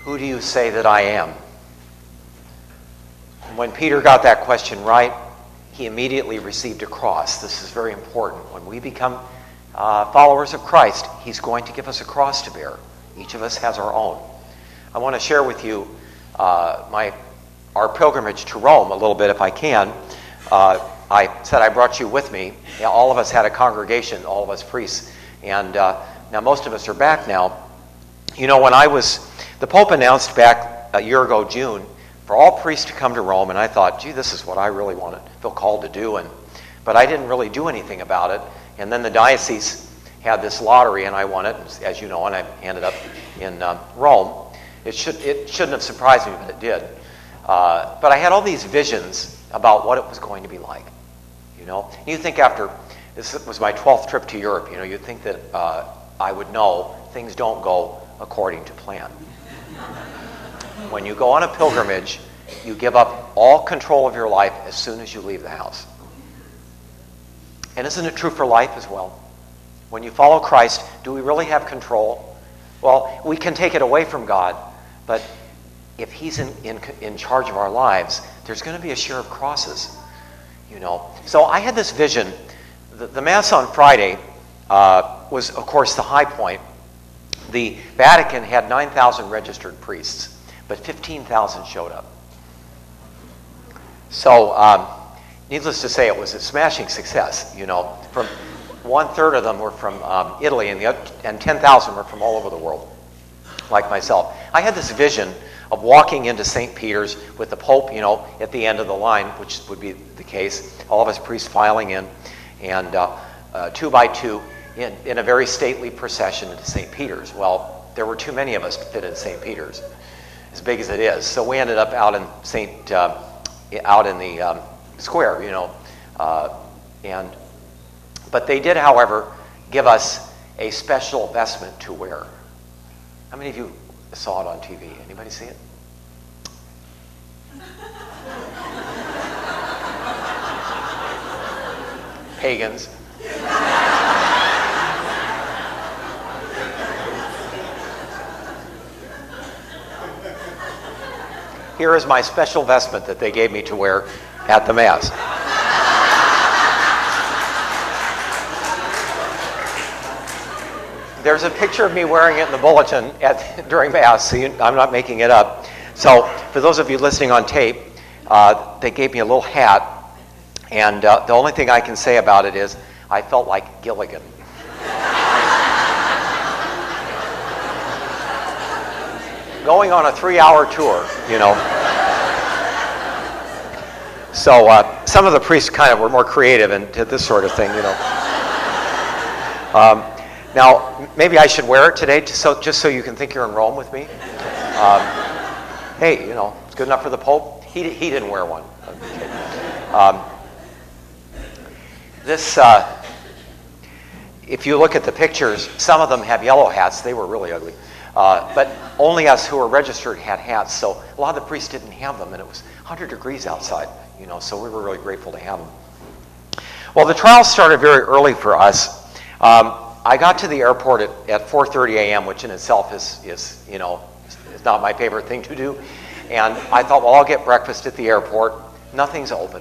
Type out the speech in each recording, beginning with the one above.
Who do you say that I am? When Peter got that question right, he immediately received a cross. This is very important. When we become followers of Christ, he's going to give us a cross to bear. Each of us has our own. I want to share with you our pilgrimage to Rome a little bit, if I can. I said I brought you with me. Yeah, all of us had a congregation, all of us priests. And now most of us are back now. You know, the Pope announced back a year ago, June, for all priests to come to Rome, and I thought, gee, this is what I really feel called to do. But I didn't really do anything about it. And then the diocese had this lottery, and I won it, as you know, and I ended up in Rome. It shouldn't have surprised me, but it did. But I had all these visions about what it was going to be like. You know, you think this was my 12th trip to Europe. You know, you'd think that I would know things don't go according to plan. When you go on a pilgrimage, you give up all control of your life as soon as you leave the house. And isn't it true for life as well? When you follow Christ, do we really have control? Well, we can take it away from God, but if he's in charge of our lives, there's going to be a share of crosses, you know. So I had this vision. The Mass on Friday was, of course, the high point. The Vatican had 9,000 registered priests, but 15,000 showed up. So, needless to say, it was a smashing success, you know. From 1/3 of them were from Italy, and 10,000 were from all over the world, like myself. I had this vision of walking into St. Peter's with the Pope, you know, at the end of the line, which would be the case, all of us priests filing in, and 2 by 2 in a very stately procession into St. Peter's. Well, there were too many of us to fit in St. Peter's, as big as it is. So we ended up out in the square, you know, but they did, however, give us a special vestment to wear. How many of you saw it on TV? Anybody see it? Pagans. Here is my special vestment that they gave me to wear at the Mass. There's a picture of me wearing it in the bulletin during Mass, so I'm not making it up. So for those of you listening on tape, they gave me a little hat, and the only thing I can say about it is I felt like Gilligan. Going on a 3-hour tour, you know. So some of the priests kind of were more creative and did this sort of thing, you know. Now, maybe I should wear it today just so you can think you're in Rome with me. Hey, you know, it's good enough for the Pope. He didn't wear one. Okay. If you look at the pictures, some of them have yellow hats. They were really ugly. But only us who were registered had hats, so a lot of the priests didn't have them, and it was 100 degrees outside, you know, so we were really grateful to have them. Well, the trial started very early for us. I got to the airport at 4:30 a.m., which in itself is you know, is not my favorite thing to do. And I thought, well, I'll get breakfast at the airport. Nothing's open.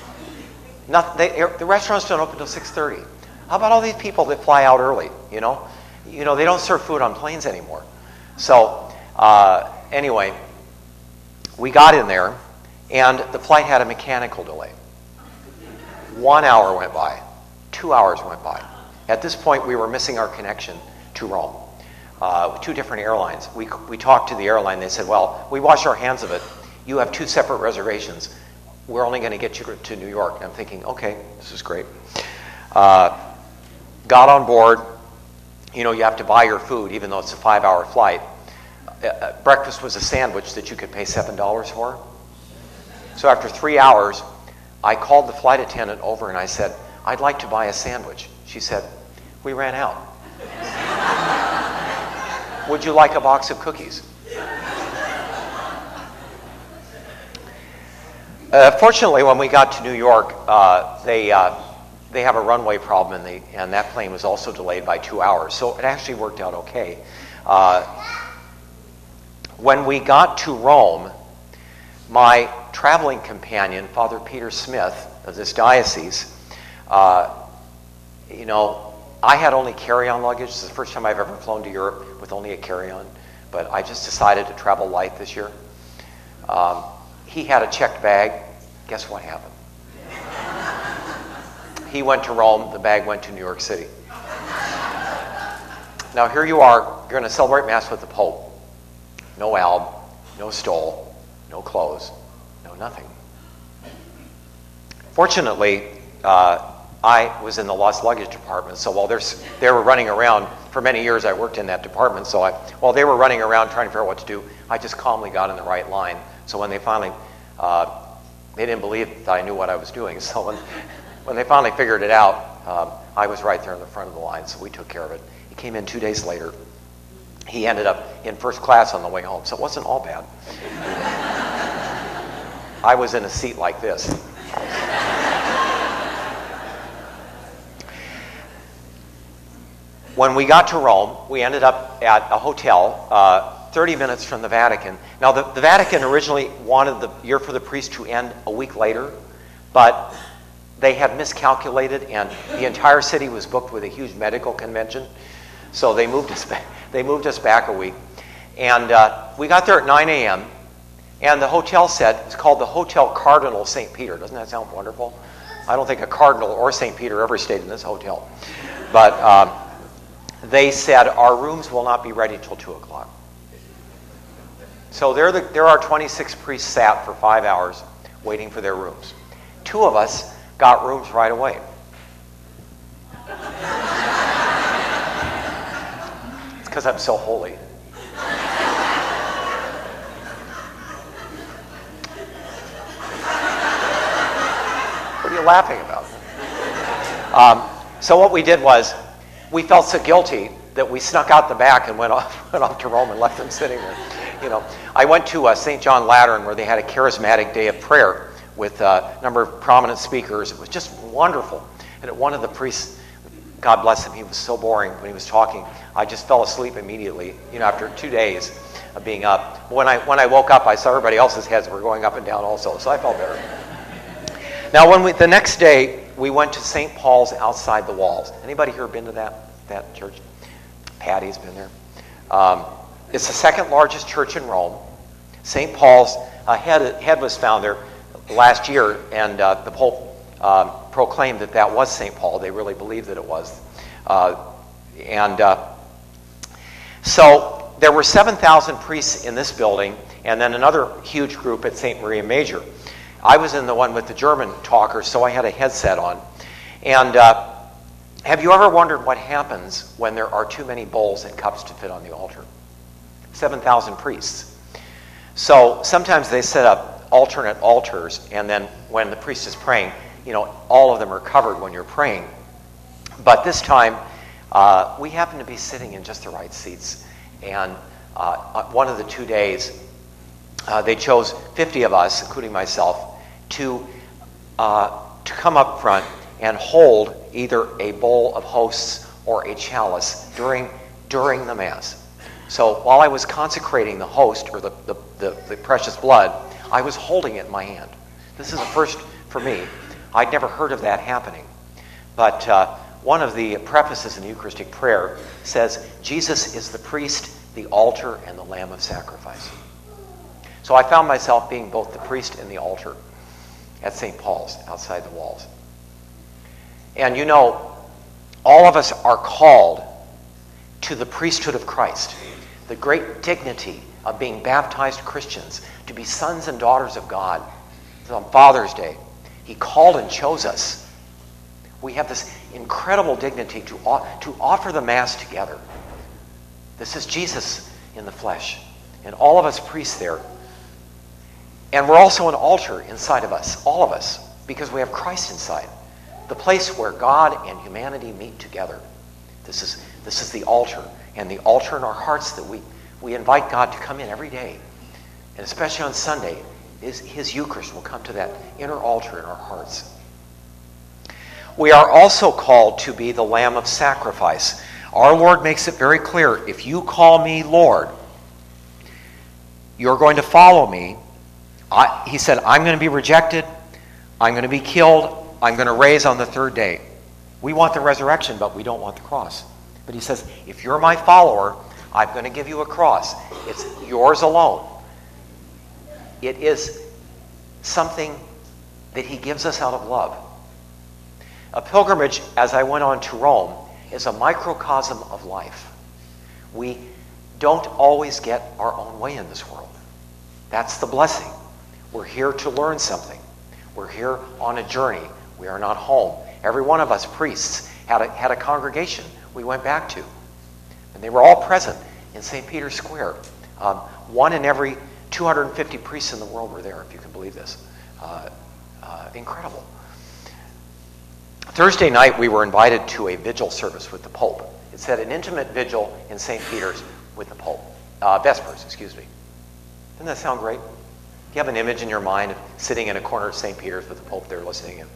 The restaurants don't open until 6:30. How about all these people that fly out early, you know? You know, they don't serve food on planes anymore. So, anyway, we got in there, and the flight had a mechanical delay. 1 hour went by. 2 hours went by. At this point, we were missing our connection to Rome. 2 different airlines. We talked to the airline. They said, well, we wash our hands of it. You have 2 separate reservations. We're only going to get you to New York. And I'm thinking, okay, this is great. Got on board. You know, you have to buy your food, even though it's a 5-hour flight. Breakfast was a sandwich that you could pay $7 for. So after 3 hours, I called the flight attendant over and I said, I'd like to buy a sandwich. She said, we ran out. Would you like a box of cookies? Fortunately, when we got to New York, they have a runway problem, and that plane was also delayed by 2 hours. So it actually worked out okay. When we got to Rome, my traveling companion, Father Peter Smith of this diocese, I had only carry-on luggage. This is the first time I've ever flown to Europe with only a carry-on, but I just decided to travel light this year. He had a checked bag. Guess what happened? He went to Rome, the bag went to New York City. Now here you are, you're going to celebrate Mass with the Pope. No alb, no stole, no clothes, no nothing. Fortunately, I was in the lost luggage department, so while they were running around, for many years I worked in that department, so while they were running around trying to figure out what to do, I just calmly got in the right line. So when they finally, they didn't believe that I knew what I was doing, so when they finally figured it out, I was right there in the front of the line, so we took care of it. He came in 2 days later. He ended up in first class on the way home, so it wasn't all bad. I was in a seat like this. When we got to Rome, we ended up at a hotel 30 minutes from the Vatican. Now, the Vatican originally wanted the Year for the Priest to end a week later, but they had miscalculated, and the entire city was booked with a huge medical convention, so they moved us back a week. And we got there at 9 a.m., and the hotel said, it's called the Hotel Cardinal St. Peter. Doesn't that sound wonderful? I don't think a cardinal or St. Peter ever stayed in this hotel. But they said, our rooms will not be ready till 2 o'clock. So there are 26 priests sat for 5 hours waiting for their rooms. 2 of us got rooms right away. It's because I'm so holy. What are you laughing about? So what we did was, we felt so guilty that we snuck out the back and went off to Rome and left them sitting there. I went to St. John Lateran, where they had a charismatic day of prayer with a number of prominent speakers. It was just wonderful. And one of the priests, God bless him, he was so boring when he was talking. I just fell asleep immediately, after 2 days of being up. When I woke up, I saw everybody else's heads were going up and down also, so I felt better. Now, the next day, we went to St. Paul's outside the walls. Anybody here been to that church? Patty's been there. It's the second largest church in Rome. St. Paul's head was found there last year, and the Pope proclaimed that was St. Paul. They really believed that it was. So there were 7,000 priests in this building, and then another huge group at St. Maria Major. I was in the one with the German talkers, so I had a headset on. And have you ever wondered what happens when there are too many bowls and cups to fit on the altar? 7,000 priests. So sometimes they set up alternate altars, and then when the priest is praying, all of them are covered when you're praying. But this time, we happened to be sitting in just the right seats. And one of the 2 days, they chose 50 of us, including myself, to come up front and hold either a bowl of hosts or a chalice during the Mass. So while I was consecrating the host, or the precious blood, I was holding it in my hand. This is a first for me. I'd never heard of that happening. But one of the prefaces in the Eucharistic prayer says, Jesus is the priest, the altar, and the lamb of sacrifice. So I found myself being both the priest and the altar at St. Paul's, outside the walls. And all of us are called to the priesthood of Christ, the great dignity of being baptized Christians, to be sons and daughters of God. So on Father's Day, He called and chose us. We have this incredible dignity to offer the Mass together. This is Jesus in the flesh, and all of us priests there. And we're also an altar inside of us, all of us, because we have Christ inside. The place where God and humanity meet together. This is the altar. And the altar in our hearts that we invite God to come in every day. And especially on Sunday, His Eucharist will come to that inner altar in our hearts. We are also called to be the Lamb of sacrifice. Our Lord makes it very clear, if you call me Lord, you're going to follow me. He said, I'm going to be rejected. I'm going to be killed. I'm going to raise on the third day. We want the resurrection, but we don't want the cross. But he says, if you're my follower, I'm going to give you a cross. It's yours alone. It is something that he gives us out of love. A pilgrimage, as I went on to Rome, is a microcosm of life. We don't always get our own way in this world. That's the blessing. We're here to learn something. We're here on a journey. We are not home. Every one of us priests had a congregation we went back to. And they were all present in St. Peter's Square. One in every 250 priests in the world were there, if you can believe this. Incredible. Thursday night, we were invited to a vigil service with the Pope. It said an intimate vigil in St. Peter's with the Pope. Vespers, excuse me. Doesn't that sound great? Do you have an image in your mind of sitting in a corner of St. Peter's with the Pope there listening in?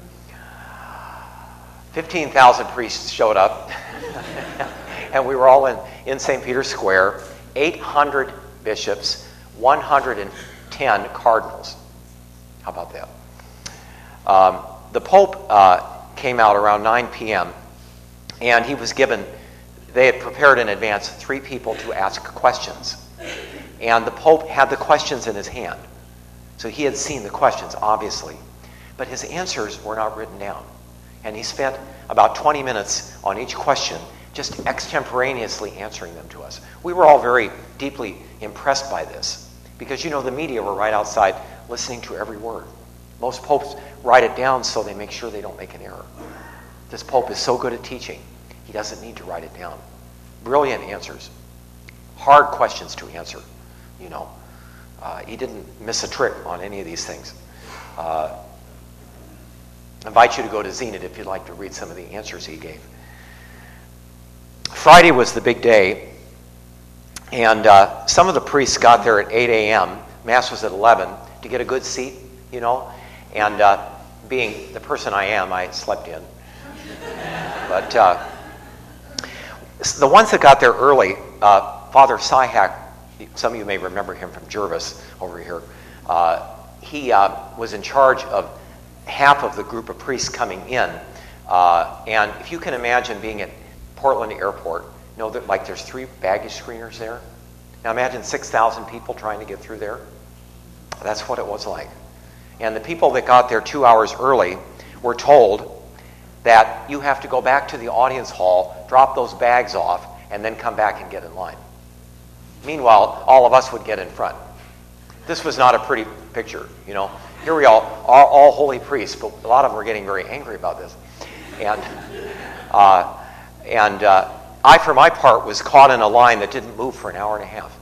15,000 priests showed up, and we were all in St. Peter's Square. 800 bishops, 110 cardinals. How about that? The Pope came out around 9 p.m., and he was given, they had prepared in advance 3 people to ask questions. And the Pope had the questions in his hand. So he had seen the questions, obviously. But his answers were not written down. And he spent about 20 minutes on each question, just extemporaneously answering them to us. We were all very deeply impressed by this, because, the media were right outside listening to every word. Most popes write it down so they make sure they don't make an error. This Pope is so good at teaching, he doesn't need to write it down. Brilliant answers. Hard questions to answer, He didn't miss a trick on any of these things. I invite you to go to Zenit if you'd like to read some of the answers he gave. Friday was the big day, and some of the priests got there at 8 a.m. Mass was at 11 to get a good seat, and being the person I am, I slept in. But the ones that got there early, Father Syhak, some of you may remember him from Jervis over here, he was in charge of half of the group of priests coming in. And if you can imagine being at Portland Airport, that like there's 3 baggage screeners there. Now imagine 6,000 people trying to get through there. That's what it was like. And the people that got there 2 hours early were told that you have to go back to the audience hall, drop those bags off, and then come back and get in line. Meanwhile, all of us would get in front. This was not a pretty picture, Here we all holy priests, but a lot of them were getting very angry about this. And I, for my part, was caught in a line that didn't move for an hour and a half.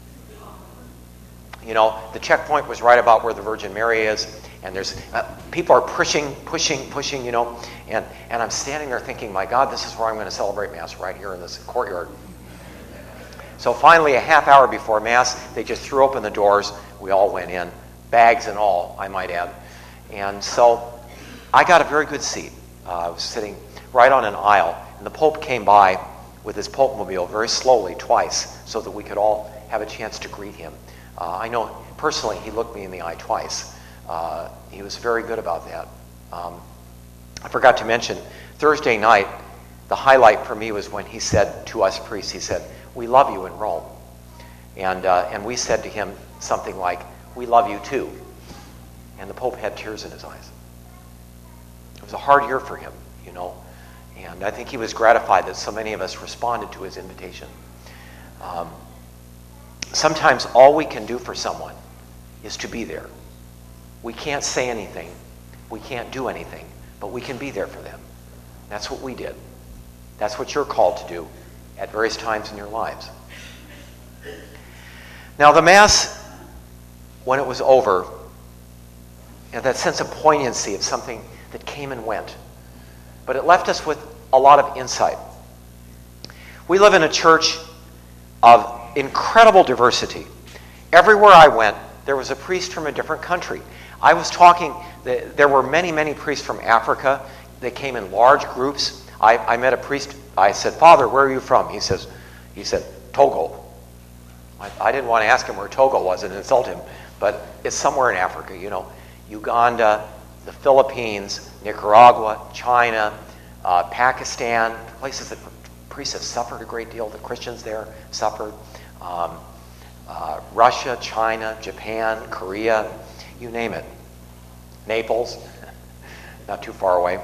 The checkpoint was right about where the Virgin Mary is, and there's people are pushing, and I'm standing there thinking, my God, this is where I'm going to celebrate Mass, right here in this courtyard. So finally, a half hour before Mass, they just threw open the doors. We all went in, bags and all, I might add. And so I got a very good seat. I was sitting right on an aisle, and the Pope came by with his Pope-mobile very slowly twice so that we could all have a chance to greet him. I know personally he looked me in the eye twice. He was very good about that. I forgot to mention, Thursday night, the highlight for me was when he said to us priests, he said, "We love you in Rome." And we said to him something like, "We love you too." And the Pope had tears in his eyes. It was a hard year for him, and I think he was gratified that so many of us responded to his invitation. Sometimes all we can do for someone is to be there. We can't say anything, we can't do anything, but we can be there for them. That's what we did. That's what you're called to do at various times in your lives. Now the Mass, when it was over, that sense of poignancy of something that came and went, but it left us with a lot of insight. We live in a church of incredible diversity. Everywhere I went, there was a priest from a different country. I was talking, there were many, many priests from Africa. They came in large groups. I met a priest. I said, "Father, where are you from?" He said, "Togo." I didn't want to ask him where Togo was and insult him, but it's somewhere in Africa, Uganda, the Philippines, Nicaragua, China, Pakistan, places that priests have suffered a great deal. The Christians there suffered. Russia, China, Japan, Korea, you name it. Naples, not too far away.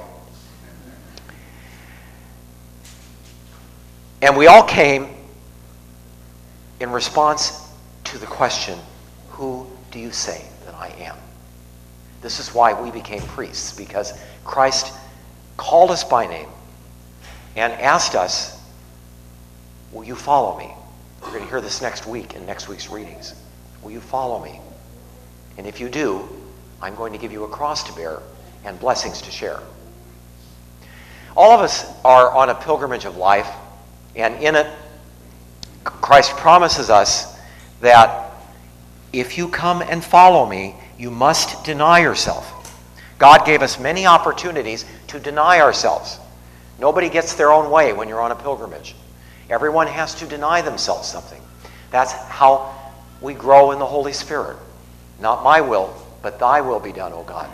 And we all came in response to the question, who do you say that I am? This is why we became priests, because Christ called us by name and asked us, will you follow me? We're going to hear this next week in next week's readings. Will you follow me? And if you do, I'm going to give you a cross to bear and blessings to share. All of us are on a pilgrimage of life, and in it, Christ promises us that if you come and follow me, you must deny yourself. God gave us many opportunities to deny ourselves. Nobody gets their own way when you're on a pilgrimage. Everyone has to deny themselves something. That's how we grow in the Holy Spirit. Not my will, but thy will be done, O God.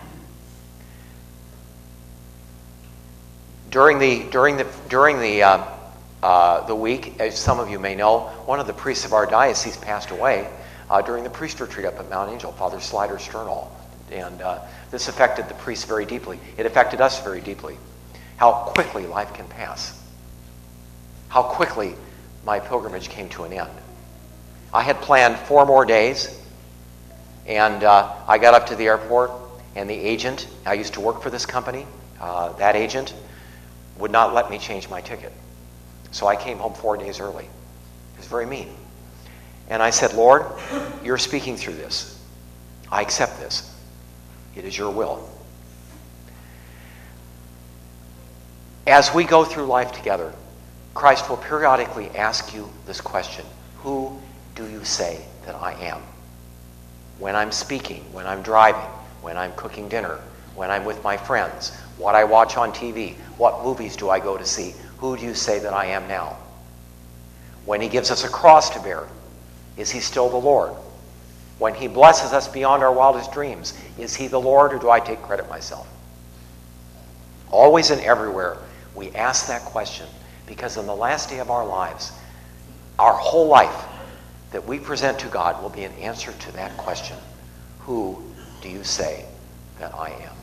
During the week, as some of you may know, one of the priests of our diocese passed away during the priest retreat up at Mount Angel, Father Slider Sternall. And this affected the priests very deeply. It affected us very deeply. How quickly life can pass. How quickly my pilgrimage came to an end. I had planned 4 more days, and I got up to the airport, and the agent, I used to work for this company, that agent would not let me change my ticket. So I came home 4 days early. It was very mean. And I said, Lord, you're speaking through this. I accept this. It is your will. As we go through life together, Christ will periodically ask you this question: who do you say that I am? When I'm speaking, when I'm driving, when I'm cooking dinner, when I'm with my friends, what I watch on TV, what movies do I go to see? Who do you say that I am now? When he gives us a cross to bear, is he still the Lord? When he blesses us beyond our wildest dreams, is he the Lord, or do I take credit myself? Always and everywhere, we ask that question, because in the last day of our lives, our whole life that we present to God will be an answer to that question: who do you say that I am?